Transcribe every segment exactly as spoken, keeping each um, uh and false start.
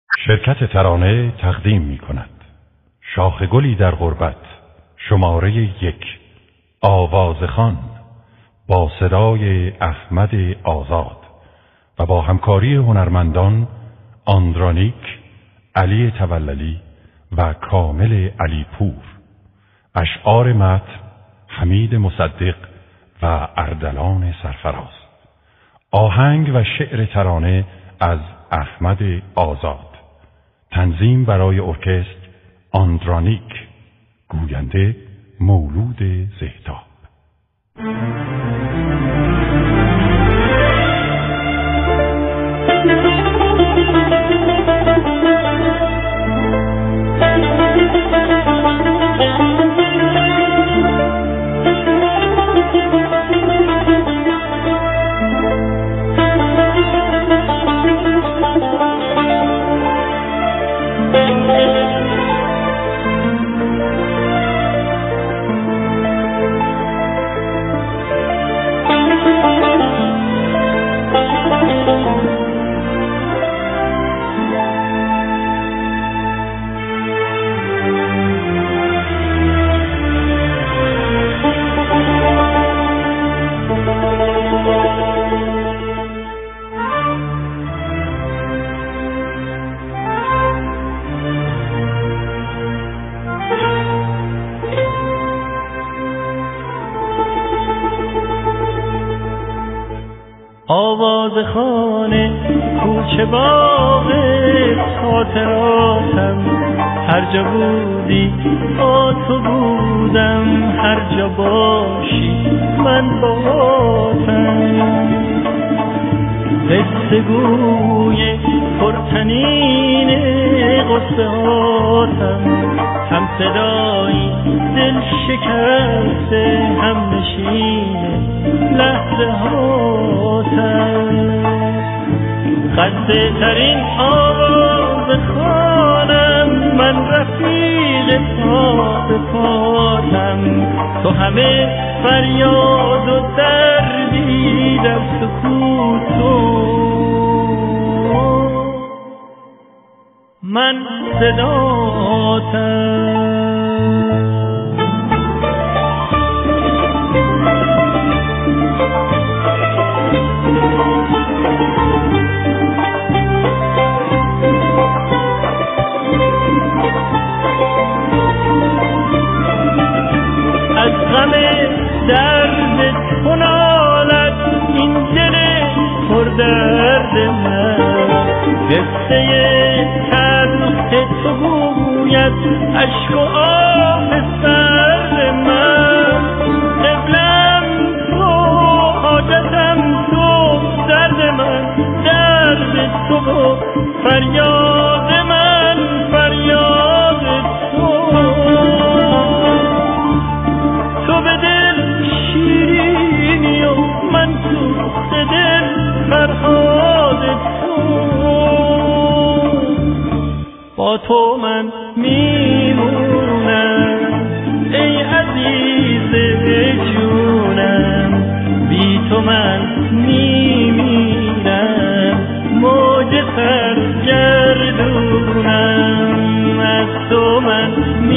شرکت ترانه تقدیم می کند شاخ گلی در غربت شماره یک، آوازخوان، با صدای احمد آزاد و با همکاری هنرمندان آندرانیک، علی توللی و کامل علی پور. اشعار متن حمید مصدق و اردلان سرفراز. آهنگ و شعر ترانه از احمد آزاد. تنظیم برای ارکستر آندرانیک. گوینده مولود زهتاب. آوازخوان کوچه باغ خاطراتم، هر جا بودی با تو بودم، هر جا باشی من باهاتم. قصه گوی پرطنین قصه هاتم، هم صدایی دل شکسته، هم نشین لحظه هاتم. خسته ترین آواز خوانم، من رفیق پا به پاتم. تو همه فریاد و دردی در سکوت تو، من صداتم. از غم درد تو نالد این دل پر درد من، قصه تلخ تو گوید اشک و آه سرد من. قبلم تو، حاجتم تو، درد من درد تو و فریاد من فریاد تو. تو به دل شیرینی و من سوخت دل فرهاد تو. با تو من میمونم ای عزیز جونم، بی تو من میمیرم موج سرگردونم. از تو من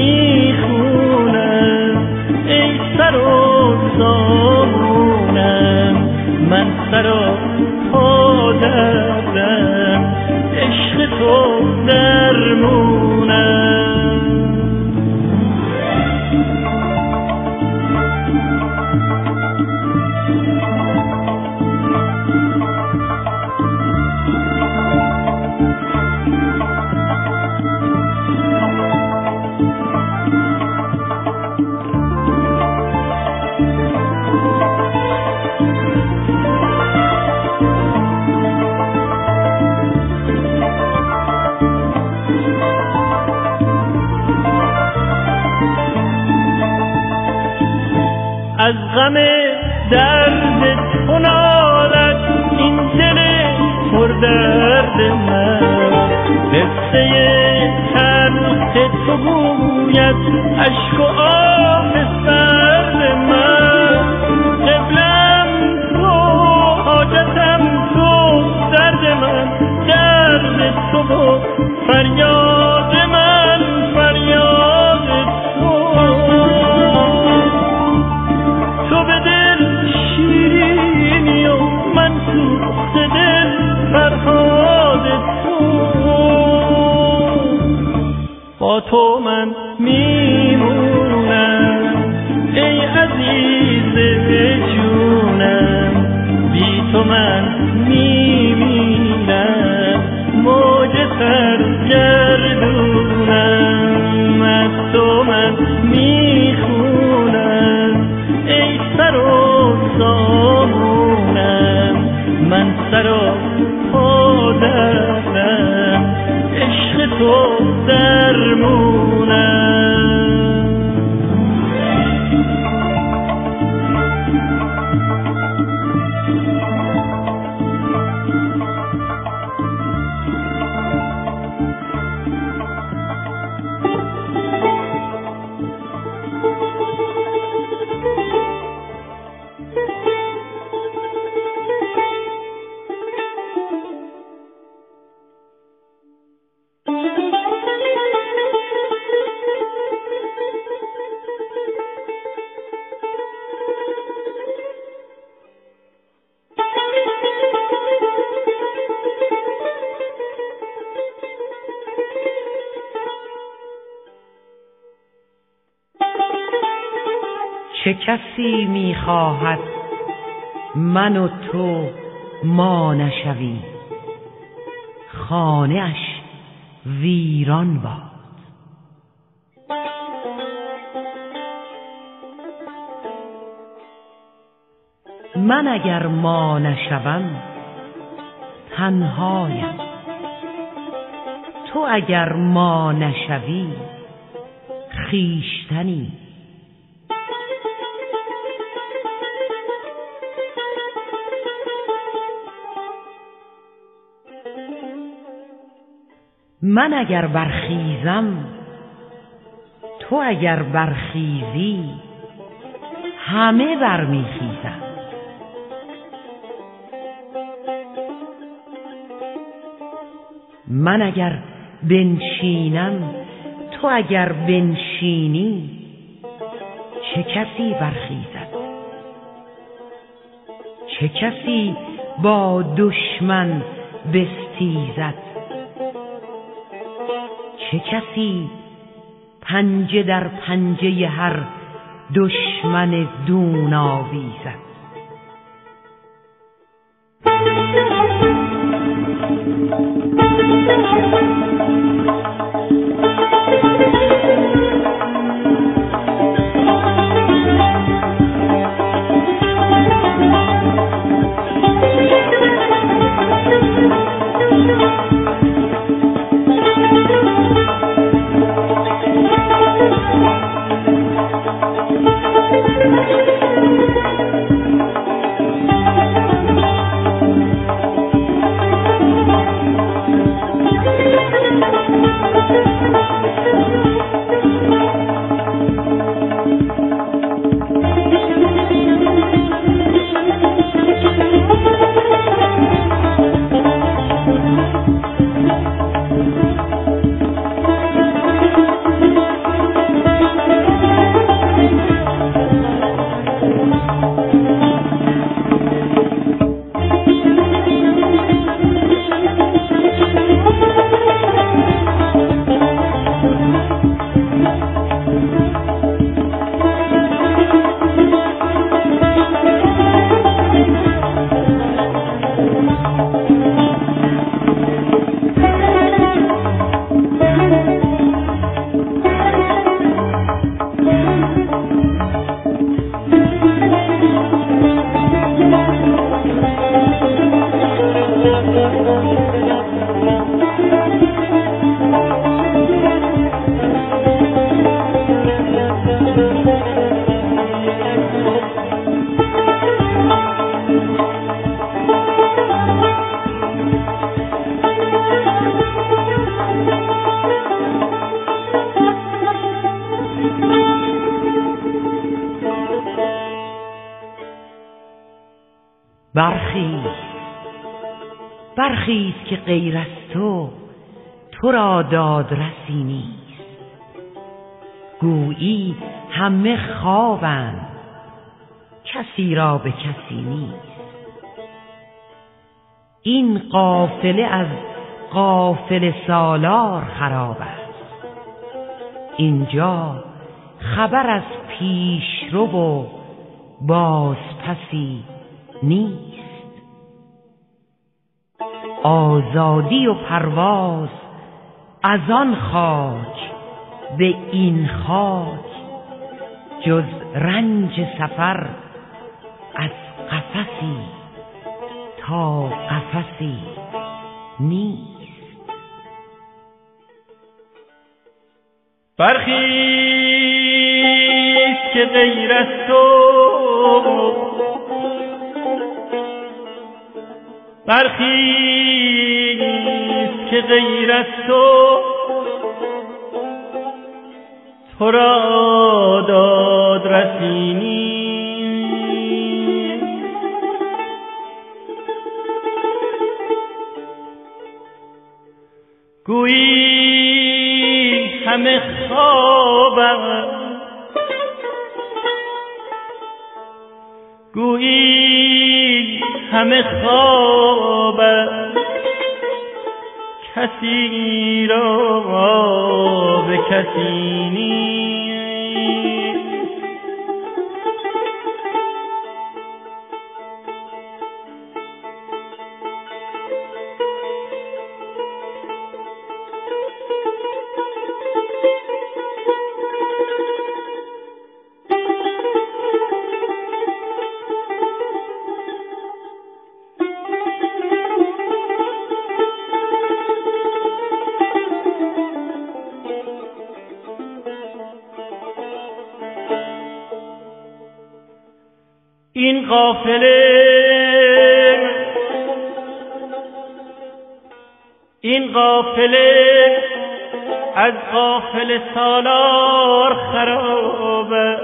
میخونم ای سر و زامونم، من سر و پا دردم، عشق تو درمونم. از غم درد تو نالد این دل پر درد من، قصه تلخ تو گوید اشک و آه سرد من. قبلم تو، حاجتم تو، درد من درد تو و تو، فریاد من فریاد تو. تو به دل شیرینی و من سوخت دل فرهاد تو. با تو من میمونم ای عزیز جونم، بی تو من میمیرم موج سرگردونم. از تو من میخونم ای سر و سامونم، من سر و پا دردم عشق تو درمونم. چه کسی می‌خواهد من و تو ما نشوی، خانه اش ویران باد. من اگر ما نشوم تنهایم، تو اگر ما نشوی خویشتنی. من اگر برخیزم تو اگر برخیزی همه برمیخیزند. من اگر بنشینم تو اگر بنشینی چه کسی برخیزد؟ چه کسی با دشمن بستیزد؟ چه کسی پنجه در پنجه هر دشمن دون آویزد؟ برخیز برخیز که غیر از تو تو را دادرسی نیست. گویی همه خوابند، کسی را به کسی نیست. این قافله از قافله سالار خراب است، اینجا خبر از پیشرو و بازپسی نیست. آزادی و پرواز از آن خاک به این خاک، جز رنج سفر از قفسی تا قفسی نیست. برخیز که غیر از تو، برخیز که غیر از تو، تو را دادرسی نیست. گویی همه خوابند، گویی همه خوابند، کسی را به کسی نیست. این قافله این قافله از قافله سالار خرابه.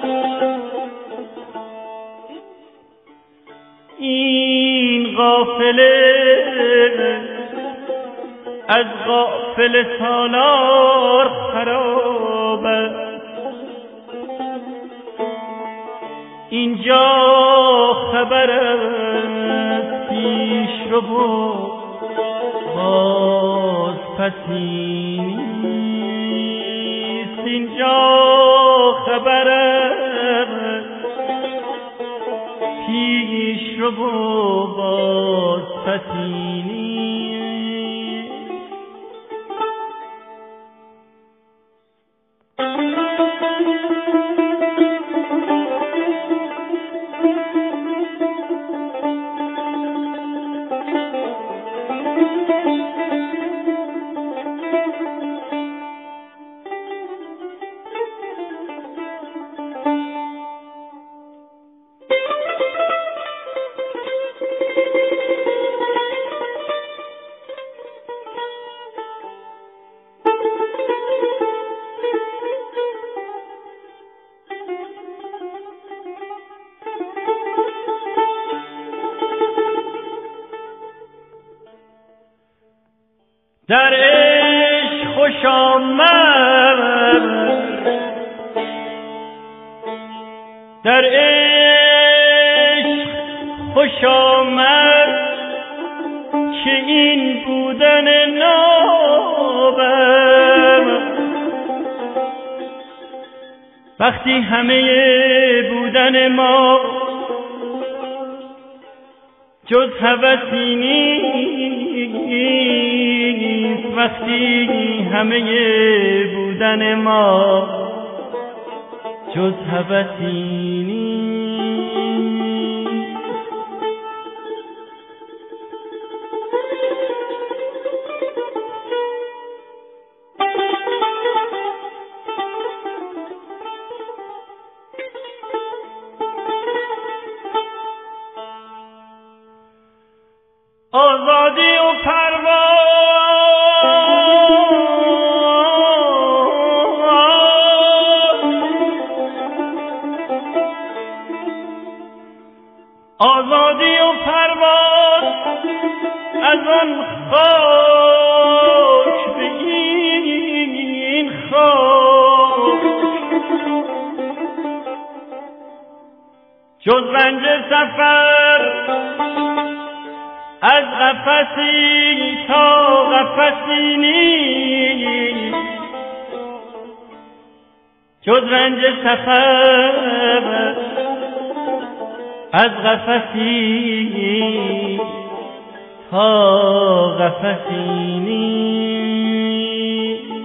این قافله از قافله سالار خرابه. اینجا خبر از پیش رو باز پسی نیست. اینجا خبر از پیش رو باز پسی نیست. در عشق خوش آمد، در عشق خوش آمد که این بودن نابم. وقتی همه بودن ما جز هوسی نیست، وقتی همه بودن ما جز هوسی نیست. آزادی و پرواز جز رنج سفر از قفسی تا قفسی نیست، جز رنج سفر از قفسی تا قفسی نیست.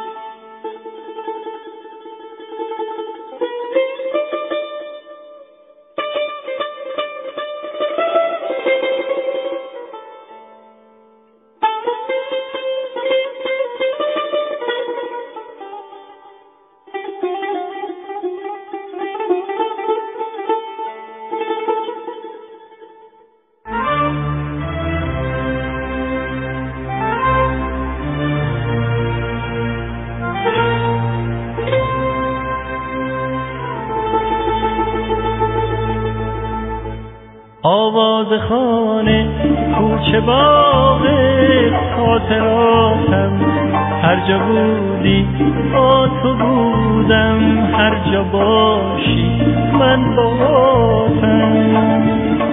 آواز خانه کوچه باغ خاطراتم، هر جا بودی با تو بودم، هر جا باشی من باهاتم.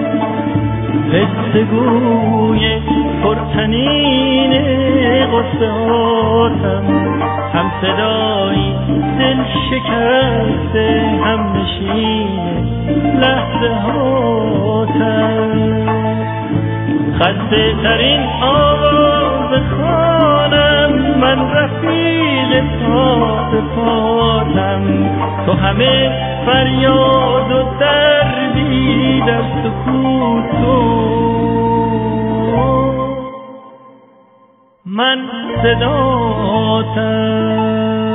قصه گوی پرطنین قصه هاتم، هم صدایی دل شکسته، هم نشین لحظه هاتم. خسته ترین آواز خانم، من رفیق پا به پاتم. تو همه فریاد و دردی در سکوت، تو من صداتم.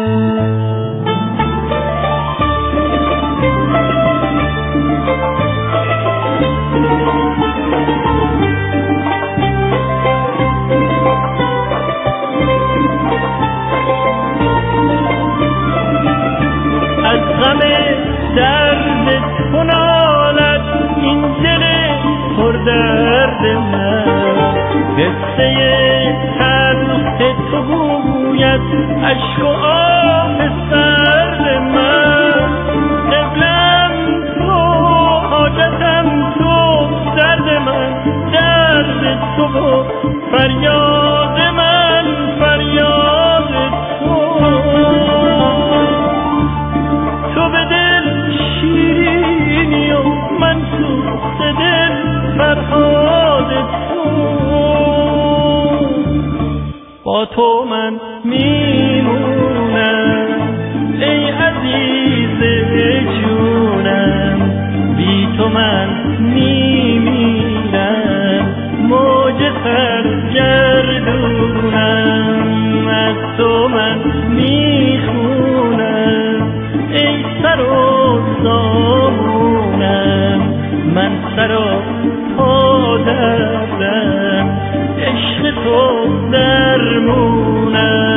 از غم درد تو نالد این دل پر درد من، قصه تلخ تو گوید عشق و آه سرد من. قبلم تو، حاجتم تو، درد من درد تو، فریاد من فریاد تو. تو به دل شیرینی و من سوخت دل فرهاد تو. با تو من میمونم ای عزیز جونم، بی تو من میمیرم موج سرگردونم. از تو من میخونم ای سر و زامونم، من سر و پا دردم، عشق تو درمونم.